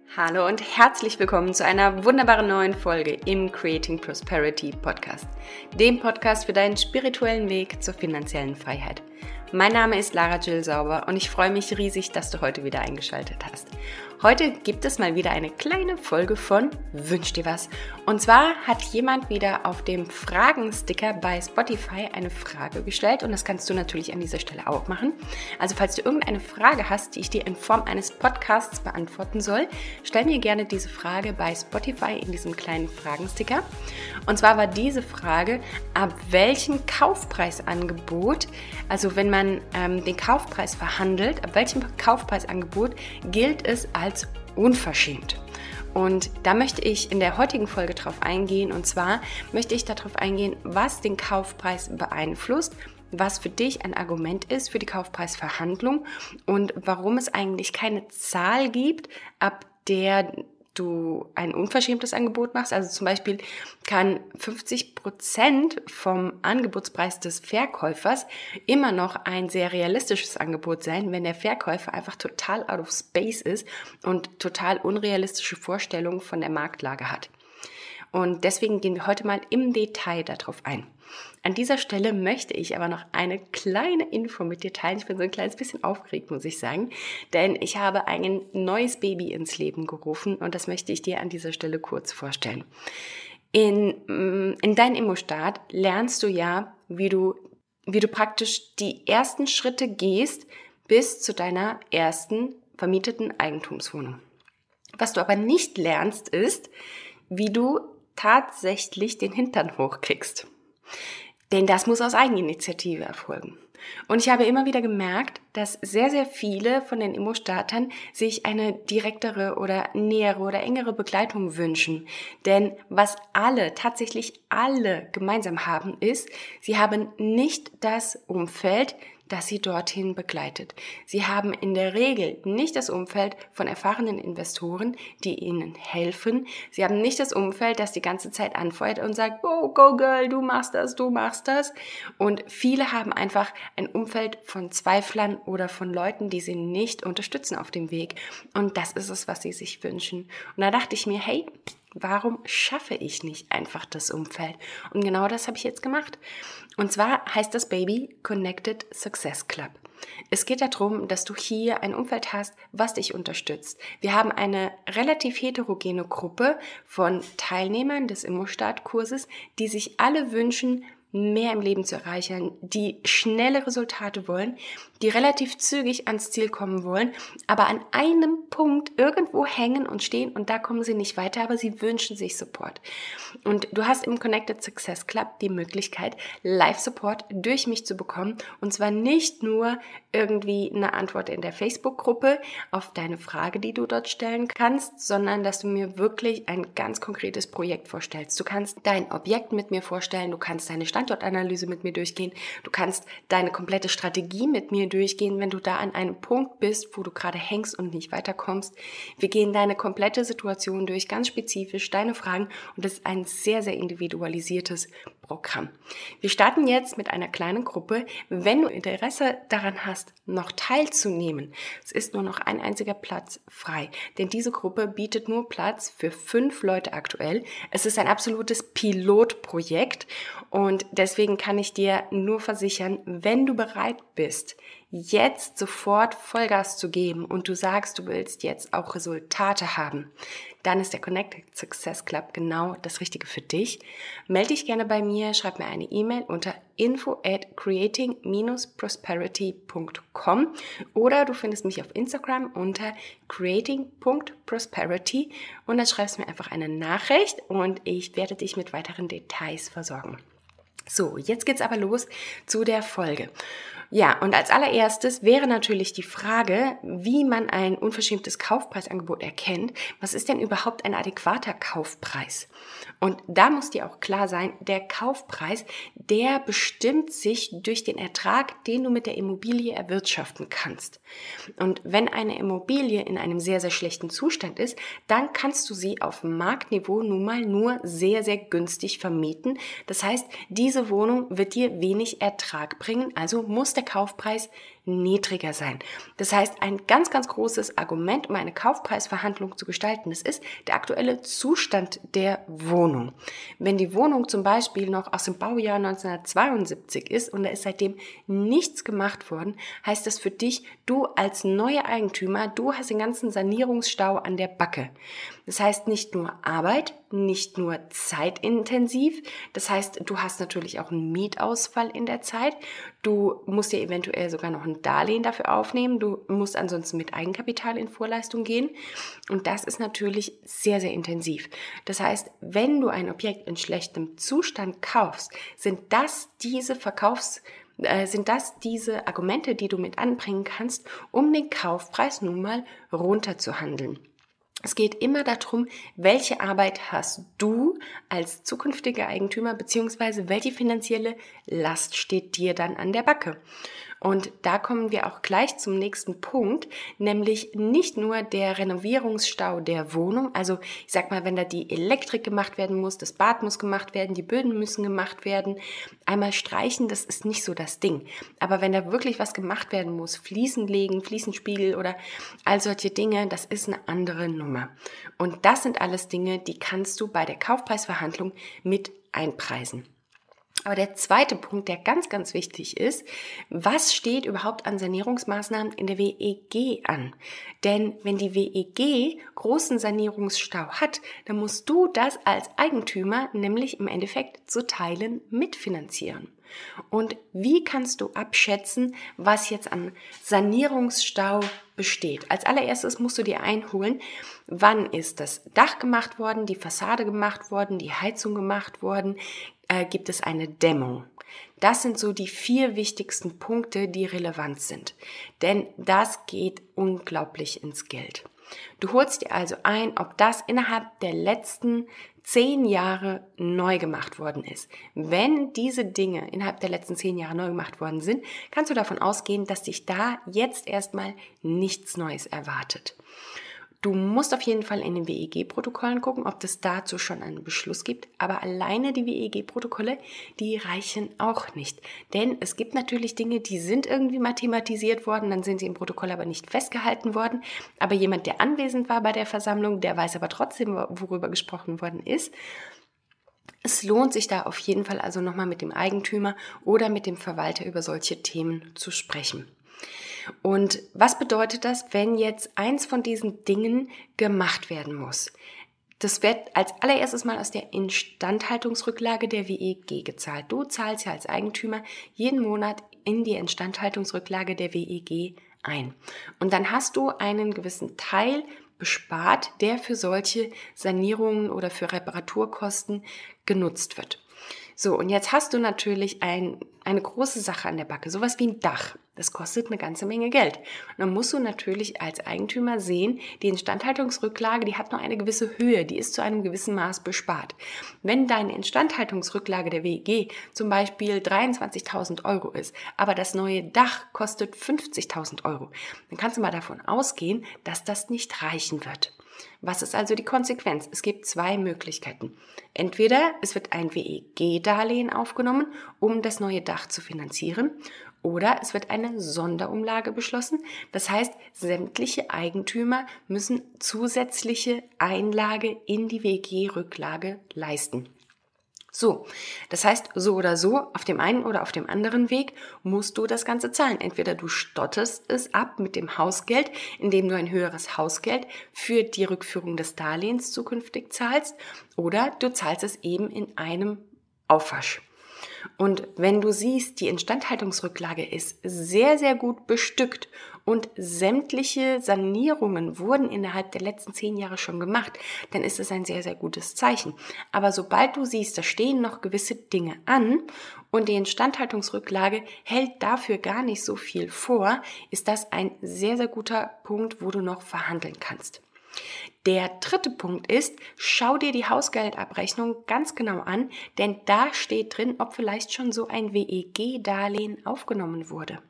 Hallo und herzlich willkommen zu einer wunderbaren neuen Folge im Creating Prosperity Podcast, dem Podcast für deinen spirituellen Weg zur finanziellen Freiheit. Mein Name ist Lara Jill Sauber und ich freue mich riesig, dass du heute wieder eingeschaltet hast. Heute gibt es mal wieder eine kleine Folge von Wünsch dir was. Und zwar hat jemand wieder auf dem Fragensticker bei Spotify eine Frage gestellt und das kannst du natürlich an dieser Stelle auch machen. Also falls du irgendeine Frage hast, die ich dir in Form eines Podcasts beantworten soll, stell mir gerne diese Frage bei Spotify in diesem kleinen Fragensticker. Und zwar war diese Frage, ab welchem Kaufpreisangebot, also wenn man den Kaufpreis verhandelt, ab welchem Kaufpreisangebot gilt es als unverschämt? Und da möchte ich in der heutigen Folge drauf eingehen. Und zwar möchte ich darauf eingehen, was den Kaufpreis beeinflusst, was für dich ein Argument ist für die Kaufpreisverhandlung und warum es eigentlich keine Zahl gibt, ab der du ein unverschämtes Angebot machst. Also zum Beispiel kann 50% vom Angebotspreis des Verkäufers immer noch ein sehr realistisches Angebot sein, wenn der Verkäufer einfach total out of space ist und total unrealistische Vorstellungen von der Marktlage hat. Und deswegen gehen wir heute mal im Detail darauf ein. An dieser Stelle möchte ich aber noch eine kleine Info mit dir teilen. Ich bin so ein kleines bisschen aufgeregt, muss ich sagen, denn ich habe ein neues Baby ins Leben gerufen und das möchte ich dir an dieser Stelle kurz vorstellen. In deinem Immostart lernst du ja, wie du praktisch die ersten Schritte gehst bis zu deiner ersten vermieteten Eigentumswohnung. Was du aber nicht lernst, ist, wie du tatsächlich den Hintern hochkriegst. Denn das muss aus Eigeninitiative erfolgen. Und ich habe immer wieder gemerkt, dass sehr, sehr viele von den Immostartern sich eine direktere oder nähere oder engere Begleitung wünschen. Denn was tatsächlich alle gemeinsam haben, ist, sie haben nicht das Umfeld, das sie dorthin begleitet. Sie haben in der Regel nicht das Umfeld von erfahrenen Investoren, die ihnen helfen. Sie haben nicht das Umfeld, das die ganze Zeit anfeuert und sagt, oh, go girl, du machst das. Und viele haben einfach ein Umfeld von Zweiflern oder von Leuten, die sie nicht unterstützen auf dem Weg. Und das ist es, was sie sich wünschen. Und da dachte ich mir, hey, warum schaffe ich nicht einfach das Umfeld? Und genau das habe ich jetzt gemacht. Und zwar heißt das Baby Connected Success Club. Es geht darum, dass du hier ein Umfeld hast, was dich unterstützt. Wir haben eine relativ heterogene Gruppe von Teilnehmern des Immostart-Kurses, die sich alle wünschen, mehr im Leben zu erreichen, die schnelle Resultate wollen, die relativ zügig ans Ziel kommen wollen, aber an einem Punkt irgendwo hängen und stehen und da kommen sie nicht weiter, aber sie wünschen sich Support. Und du hast im Connected Success Club die Möglichkeit, Live-Support durch mich zu bekommen und zwar nicht nur irgendwie eine Antwort in der Facebook-Gruppe auf deine Frage, die du dort stellen kannst, sondern dass du mir wirklich ein ganz konkretes Projekt vorstellst. Du kannst dein Objekt mit mir vorstellen, du kannst deine Standortanalyse mit mir durchgehen, du kannst deine komplette Strategie mit mir durchgehen, wenn du da an einem Punkt bist, wo du gerade hängst und nicht weiterkommst. Wir gehen deine komplette Situation durch, ganz spezifisch deine Fragen und das ist ein sehr, sehr individualisiertes Programm. Wir starten jetzt mit einer kleinen Gruppe. Wenn du Interesse daran hast, noch teilzunehmen, es ist nur noch ein einziger Platz frei, denn diese Gruppe bietet nur Platz für 5 Leute aktuell. Es ist ein absolutes Pilotprojekt und deswegen kann ich dir nur versichern, wenn du bereit bist, jetzt sofort Vollgas zu geben und du sagst, du willst jetzt auch Resultate haben, dann ist der Connected Success Club genau das Richtige für dich. Melde dich gerne bei mir, schreib mir eine E-Mail unter info@creating-prosperity.com oder du findest mich auf Instagram unter creating.prosperity und dann schreibst du mir einfach eine Nachricht und ich werde dich mit weiteren Details versorgen. So, jetzt geht's aber los zu der Folge. Ja, und als allererstes wäre natürlich die Frage, wie man ein unverschämtes Kaufpreisangebot erkennt. Was ist denn überhaupt ein adäquater Kaufpreis? Und da muss dir auch klar sein, der Kaufpreis, der bestimmt sich durch den Ertrag, den du mit der Immobilie erwirtschaften kannst. Und wenn eine Immobilie in einem sehr, sehr schlechten Zustand ist, dann kannst du sie auf Marktniveau nun mal nur sehr, sehr günstig vermieten. Das heißt, diese Wohnung wird dir wenig Ertrag bringen, also muss der Kaufpreis niedriger sein. Das heißt, ein ganz, ganz großes Argument, um eine Kaufpreisverhandlung zu gestalten, das ist der aktuelle Zustand der Wohnung. Wenn die Wohnung zum Beispiel noch aus dem Baujahr 1972 ist und da ist seitdem nichts gemacht worden, heißt das für dich, du als neuer Eigentümer, du hast den ganzen Sanierungsstau an der Backe. Das heißt nicht nur Arbeit, nicht nur zeitintensiv, das heißt, du hast natürlich auch einen Mietausfall in der Zeit, du musst dir eventuell sogar noch ein Darlehen dafür aufnehmen, du musst ansonsten mit Eigenkapital in Vorleistung gehen und das ist natürlich sehr, sehr intensiv. Das heißt, wenn du ein Objekt in schlechtem Zustand kaufst, sind das diese Argumente, die du mit anbringen kannst, um den Kaufpreis nun mal runterzuhandeln. Es geht immer darum, welche Arbeit hast du als zukünftiger Eigentümer beziehungsweise welche finanzielle Last steht dir dann an der Backe. Und da kommen wir auch gleich zum nächsten Punkt, nämlich nicht nur der Renovierungsstau der Wohnung, also ich sag mal, wenn da die Elektrik gemacht werden muss, das Bad muss gemacht werden, die Böden müssen gemacht werden, einmal streichen, das ist nicht so das Ding. Aber wenn da wirklich was gemacht werden muss, Fliesen legen, Fliesenspiegel oder all solche Dinge, das ist eine andere Nummer. Und das sind alles Dinge, die kannst du bei der Kaufpreisverhandlung mit einpreisen. Aber der zweite Punkt, der ganz, ganz wichtig ist, was steht überhaupt an Sanierungsmaßnahmen in der WEG an? Denn wenn die WEG großen Sanierungsstau hat, dann musst du das als Eigentümer nämlich im Endeffekt zu Teilen mitfinanzieren. Und wie kannst du abschätzen, was jetzt an Sanierungsstau besteht? Als allererstes musst du dir einholen, wann ist das Dach gemacht worden, die Fassade gemacht worden, die Heizung gemacht worden, gibt es eine Dämmung. Das sind so die 4 wichtigsten Punkte, die relevant sind. Denn das geht unglaublich ins Geld. Du holst dir also ein, ob das innerhalb der letzten 10 Jahre neu gemacht worden ist. Wenn diese Dinge innerhalb der letzten 10 Jahre neu gemacht worden sind, kannst du davon ausgehen, dass dich da jetzt erstmal nichts Neues erwartet. Du musst auf jeden Fall in den WEG-Protokollen gucken, ob es dazu schon einen Beschluss gibt. Aber alleine die WEG-Protokolle, die reichen auch nicht. Denn es gibt natürlich Dinge, die sind irgendwie mal thematisiert worden, dann sind sie im Protokoll aber nicht festgehalten worden. Aber jemand, der anwesend war bei der Versammlung, der weiß aber trotzdem, worüber gesprochen worden ist. Es lohnt sich da auf jeden Fall also nochmal mit dem Eigentümer oder mit dem Verwalter über solche Themen zu sprechen. Und was bedeutet das, wenn jetzt eins von diesen Dingen gemacht werden muss? Das wird als allererstes mal aus der Instandhaltungsrücklage der WEG gezahlt. Du zahlst ja als Eigentümer jeden Monat in die Instandhaltungsrücklage der WEG ein. Und dann hast du einen gewissen Teil bespart, der für solche Sanierungen oder für Reparaturkosten genutzt wird. So, und jetzt hast du natürlich eine große Sache an der Backe, sowas wie ein Dach. Das kostet eine ganze Menge Geld. Und dann musst du natürlich als Eigentümer sehen, die Instandhaltungsrücklage, die hat noch eine gewisse Höhe, die ist zu einem gewissen Maß bespart. Wenn deine Instandhaltungsrücklage der WEG zum Beispiel 23.000 € ist, aber das neue Dach kostet 50.000 €, dann kannst du mal davon ausgehen, dass das nicht reichen wird. Was ist also die Konsequenz? Es gibt 2 Möglichkeiten. Entweder es wird ein WEG-Darlehen aufgenommen, um das neue Dach zu finanzieren, oder es wird eine Sonderumlage beschlossen. Das heißt, sämtliche Eigentümer müssen zusätzliche Einlage in die WEG-Rücklage leisten. So, das heißt, so oder so, auf dem einen oder auf dem anderen Weg musst du das Ganze zahlen. Entweder du stotterst es ab mit dem Hausgeld, indem du ein höheres Hausgeld für die Rückführung des Darlehens zukünftig zahlst, oder du zahlst es eben in einem Aufwasch. Und wenn du siehst, die Instandhaltungsrücklage ist sehr, sehr gut bestückt und sämtliche Sanierungen wurden innerhalb der letzten 10 Jahre schon gemacht, dann ist es ein sehr, sehr gutes Zeichen. Aber sobald du siehst, da stehen noch gewisse Dinge an und die Instandhaltungsrücklage hält dafür gar nicht so viel vor, ist das ein sehr, sehr guter Punkt, wo du noch verhandeln kannst. Der dritte Punkt ist, schau dir die Hausgeldabrechnung ganz genau an, denn da steht drin, ob vielleicht schon so ein WEG-Darlehen aufgenommen wurde.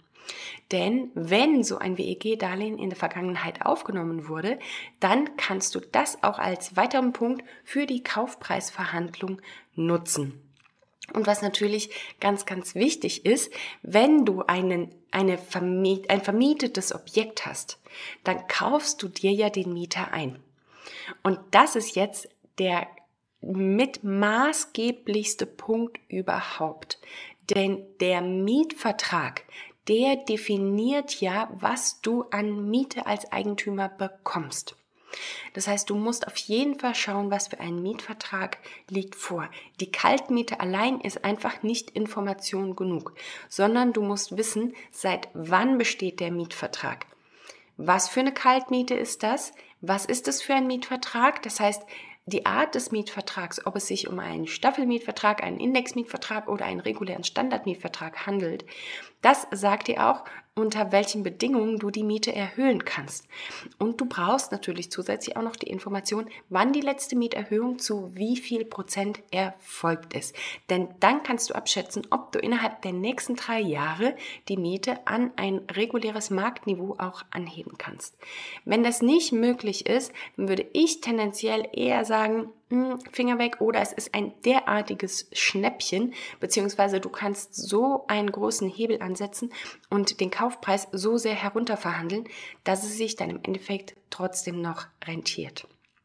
Denn wenn so ein WEG-Darlehen in der Vergangenheit aufgenommen wurde, dann kannst du das auch als weiteren Punkt für die Kaufpreisverhandlung nutzen. Und was natürlich ganz, ganz wichtig ist, wenn du ein vermietetes Objekt hast, dann kaufst du dir ja den Mieter ein. Und das ist jetzt der mit maßgeblichste Punkt überhaupt. Denn der Mietvertrag, der definiert ja, was du an Miete als Eigentümer bekommst. Das heißt, du musst auf jeden Fall schauen, was für ein Mietvertrag liegt vor. Die Kaltmiete allein ist einfach nicht Information genug, sondern du musst wissen, seit wann besteht der Mietvertrag. Was für eine Kaltmiete ist das? Was ist das für ein Mietvertrag? Das heißt, die Art des Mietvertrags, ob es sich um einen Staffelmietvertrag, einen Indexmietvertrag oder einen regulären Standardmietvertrag handelt, das sagt dir auch, unter welchen Bedingungen du die Miete erhöhen kannst. Und du brauchst natürlich zusätzlich auch noch die Information, wann die letzte Mieterhöhung zu wie viel Prozent erfolgt ist. Denn dann kannst du abschätzen, ob du innerhalb der nächsten 3 Jahre die Miete an ein reguläres Marktniveau auch anheben kannst. Wenn das nicht möglich ist, dann würde ich tendenziell eher sagen, Finger weg, oder es ist ein derartiges Schnäppchen, beziehungsweise du kannst so einen großen Hebel ansetzen und den Kaufpreis so sehr herunterverhandeln, dass es sich dann im Endeffekt trotzdem noch rentiert.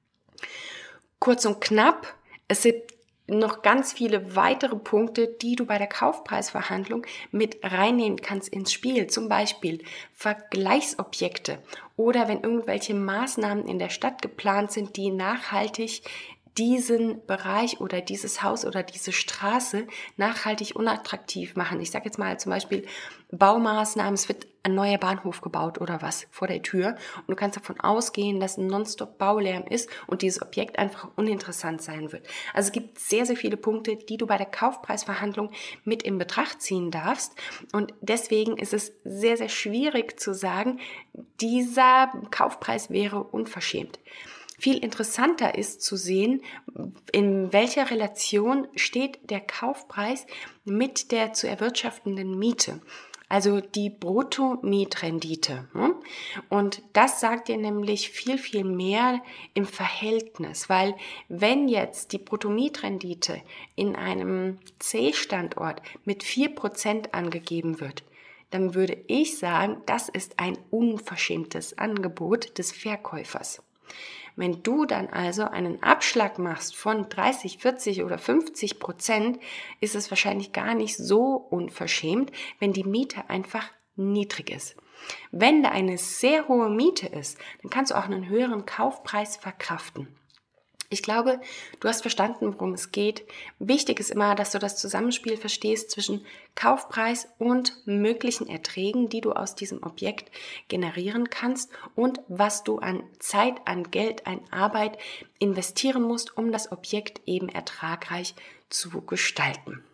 Kurz und knapp, es gibt noch ganz viele weitere Punkte, die du bei der Kaufpreisverhandlung mit reinnehmen kannst ins Spiel. Zum Beispiel Vergleichsobjekte oder wenn irgendwelche Maßnahmen in der Stadt geplant sind, die nachhaltig diesen Bereich oder dieses Haus oder diese Straße nachhaltig unattraktiv machen. Ich sage jetzt mal zum Beispiel Baumaßnahmen, es wird ein neuer Bahnhof gebaut oder was vor der Tür und du kannst davon ausgehen, dass ein Nonstop-Baulärm ist und dieses Objekt einfach uninteressant sein wird. Also es gibt sehr, sehr viele Punkte, die du bei der Kaufpreisverhandlung mit in Betracht ziehen darfst und deswegen ist es sehr, sehr schwierig zu sagen, dieser Kaufpreis wäre unverschämt. Viel interessanter ist zu sehen, in welcher Relation steht der Kaufpreis mit der zu erwirtschaftenden Miete. Also die Bruttomietrendite. Und das sagt dir nämlich viel, viel mehr im Verhältnis, weil wenn jetzt die Bruttomietrendite in einem C-Standort mit 4% angegeben wird, dann würde ich sagen, das ist ein unverschämtes Angebot des Verkäufers. Wenn du dann also einen Abschlag machst von 30, 40 oder 50%, ist es wahrscheinlich gar nicht so unverschämt, wenn die Miete einfach niedrig ist. Wenn da eine sehr hohe Miete ist, dann kannst du auch einen höheren Kaufpreis verkraften. Ich glaube, du hast verstanden, worum es geht. Wichtig ist immer, dass du das Zusammenspiel verstehst zwischen Kaufpreis und möglichen Erträgen, die du aus diesem Objekt generieren kannst und was du an Zeit, an Geld, an Arbeit investieren musst, um das Objekt eben ertragreich zu gestalten.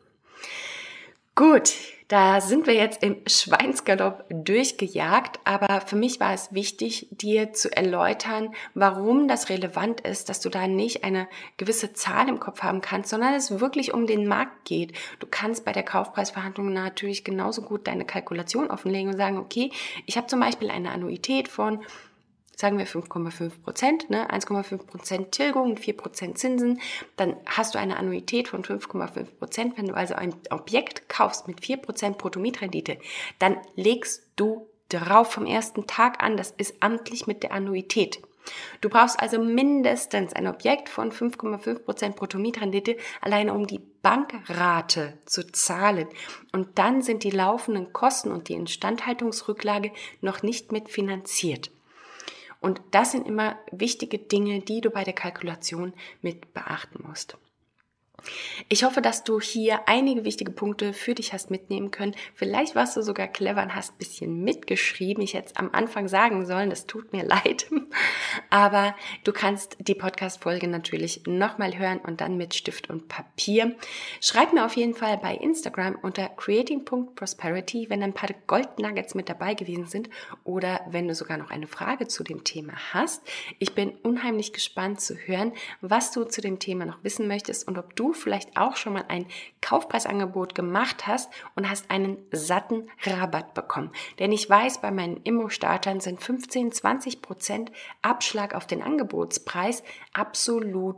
Gut, da sind wir jetzt im Schweinsgalopp durchgejagt, aber für mich war es wichtig, dir zu erläutern, warum das relevant ist, dass du da nicht eine gewisse Zahl im Kopf haben kannst, sondern es wirklich um den Markt geht. Du kannst bei der Kaufpreisverhandlung natürlich genauso gut deine Kalkulation offenlegen und sagen, okay, ich habe zum Beispiel eine Annuität von sagen wir 5,5%, 1,5% Tilgung und 4% Zinsen, dann hast du eine Annuität von 5,5%. Wenn du also ein Objekt kaufst mit 4% Bruttomietrendite, dann legst du drauf vom ersten Tag an, das ist amtlich mit der Annuität. Du brauchst also mindestens ein Objekt von 5,5% Bruttomietrendite, alleine um die Bankrate zu zahlen. Und dann sind die laufenden Kosten und die Instandhaltungsrücklage noch nicht mitfinanziert. Und das sind immer wichtige Dinge, die du bei der Kalkulation mit beachten musst. Ich hoffe, dass du hier einige wichtige Punkte für dich hast mitnehmen können. Vielleicht warst du sogar clever und hast ein bisschen mitgeschrieben. Ich hätte es am Anfang sagen sollen, das tut mir leid. Aber du kannst die Podcast-Folge natürlich nochmal hören und dann mit Stift und Papier. Schreib mir auf jeden Fall bei Instagram unter creating.prosperity, wenn ein paar Goldnuggets mit dabei gewesen sind oder wenn du sogar noch eine Frage zu dem Thema hast. Ich bin unheimlich gespannt zu hören, was du zu dem Thema noch wissen möchtest und ob du vielleicht auch schon mal ein Kaufpreisangebot gemacht hast und hast einen satten Rabatt bekommen. Denn ich weiß, bei meinen Immo-Startern sind 15-20% Abschlag auf den Angebotspreis absolute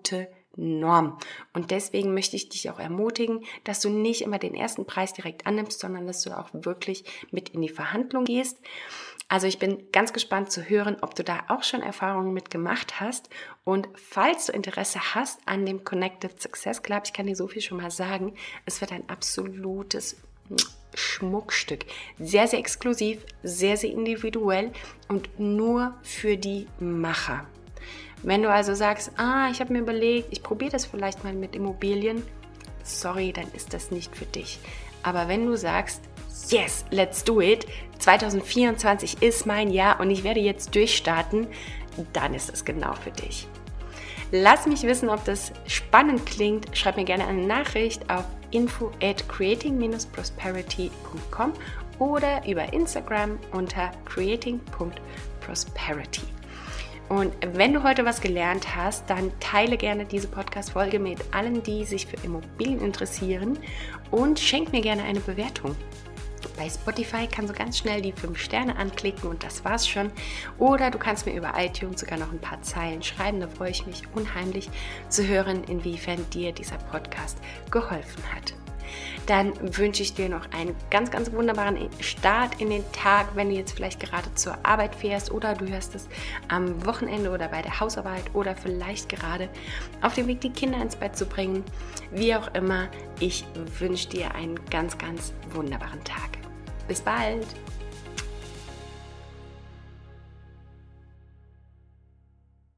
Norm. Und deswegen möchte ich dich auch ermutigen, dass du nicht immer den ersten Preis direkt annimmst, sondern dass du auch wirklich mit in die Verhandlung gehst. Also ich bin ganz gespannt zu hören, ob du da auch schon Erfahrungen mit gemacht hast. Und falls du Interesse hast an dem Connected Success Club, ich kann dir so viel schon mal sagen, es wird ein absolutes Schmuckstück. Sehr, sehr exklusiv, sehr, sehr individuell und nur für die Macher. Wenn du also sagst, ich habe mir überlegt, ich probiere das vielleicht mal mit Immobilien, sorry, dann ist das nicht für dich. Aber wenn du sagst, yes, let's do it, 2024 ist mein Jahr und ich werde jetzt durchstarten, dann ist es genau für dich. Lass mich wissen, ob das spannend klingt. Schreib mir gerne eine Nachricht auf info@creating-prosperity.com oder über Instagram unter creating.prosperity. Und wenn du heute was gelernt hast, dann teile gerne diese Podcast-Folge mit allen, die sich für Immobilien interessieren und schenk mir gerne eine Bewertung. Bei Spotify kannst du ganz schnell die 5 Sterne anklicken und das war's schon. Oder du kannst mir über iTunes sogar noch ein paar Zeilen schreiben, da freue ich mich unheimlich zu hören, inwiefern dir dieser Podcast geholfen hat. Dann wünsche ich dir noch einen ganz, ganz wunderbaren Start in den Tag, wenn du jetzt vielleicht gerade zur Arbeit fährst oder du hörst es am Wochenende oder bei der Hausarbeit oder vielleicht gerade auf dem Weg, die Kinder ins Bett zu bringen. Wie auch immer, ich wünsche dir einen ganz, ganz wunderbaren Tag. Bis bald!